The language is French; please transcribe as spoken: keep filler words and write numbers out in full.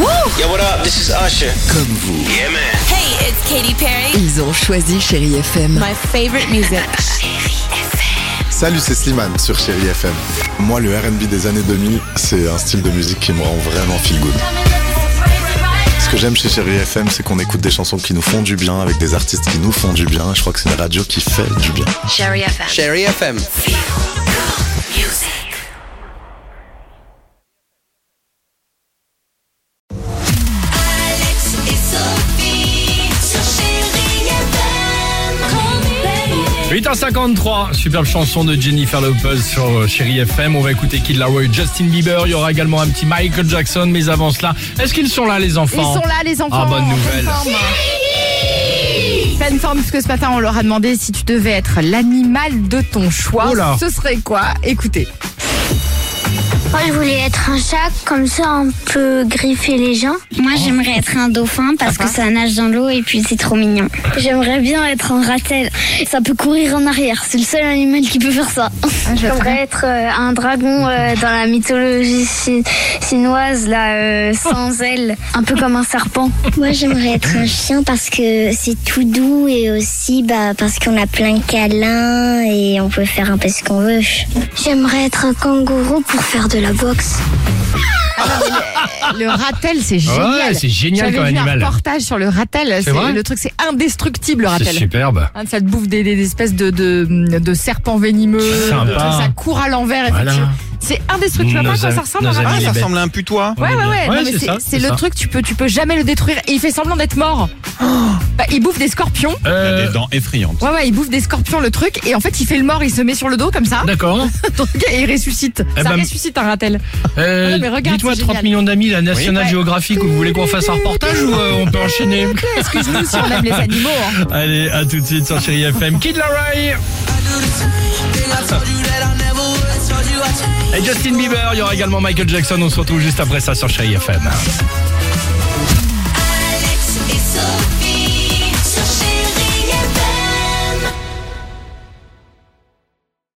Yo, what up? This is Usher. Comme vous. Yeah, man. Hey, it's Katy Perry. Ils ont choisi Chérie F M. My favorite music. Salut, c'est Slimane sur Chérie F M. Moi, le R and B des années deux mille, c'est un style de musique qui me rend vraiment feel good. Ce que j'aime chez Chérie F M, c'est qu'on écoute des chansons qui nous font du bien, avec des artistes qui nous font du bien. Je crois que c'est une radio qui fait du bien. Chérie F M. Chérie F M. huit heures cinquante-trois, superbe chanson de Jennifer Lopez sur Chérie F M. On va écouter Kid Laroi, Justin Bieber. Il y aura également un petit Michael Jackson. Mais avant cela, est-ce qu'ils sont là, les enfants? Ils sont là, les enfants. Ah, bonne nouvelle. Pleine forme, puisque ce matin, on leur a demandé si tu devais être l'animal de ton choix. Oh là. Ce serait quoi? Écoutez. Moi, je voulais être un chat, comme ça on peut griffer les gens. Moi, j'aimerais être un dauphin parce que ça nage dans l'eau et puis c'est trop mignon. J'aimerais bien être un ratel. Ça peut courir en arrière. C'est le seul animal qui peut faire ça. Ah, J'aimerais être euh, un dragon euh, dans la mythologie chi- chinoise, là, euh, sans ailes, un peu comme un serpent. Moi, j'aimerais être un chien parce que c'est tout doux et aussi bah, parce qu'on a plein de câlins et on peut faire un peu ce qu'on veut. J'aimerais être un kangourou pour faire de la boxe. Le ratel, c'est génial. Ouais, c'est génial J'avais comme vu animal. un reportage sur le ratel. C'est vrai le truc, c'est indestructible, le C'est ratel. superbe. Hein, ça te bouffe des, des espèces de, de, de serpents venimeux. Sympa. Ça court à l'envers. Voilà. effectivement. C'est indestructible. Tu vois Nos pas à quoi am- ça ressemble nos un amis ratel? les Ça bêtes. ressemble à un putois. Ouais, ouais, ouais. Ouais, Non, mais c'est c'est ça, c'est c'est le ça. truc, tu peux, tu peux jamais le détruire. Et il fait semblant d'être mort. Bah, il bouffe des scorpions. Il a Euh, des dents effrayantes. Ouais, ouais, il bouffe des scorpions, le truc. Et en fait, il fait le mort, il se met sur le dos comme ça. D'accord. Et il ressuscite. Eh ça ben, ressuscite un ratel. Euh, Ouais, mais regarde, Dites-moi, c'est trente génial. millions d'amis, la National Oui. Geographic, vous voulez qu'on fasse un reportage ou euh, on peut enchaîner? Excuse-nous si on aime les animaux. Hein. Allez, à tout de suite sur Chérie F M. Kid Laroi et Justin Bieber. Il y aura également Michael Jackson. On se retrouve juste après ça sur Chérie F M.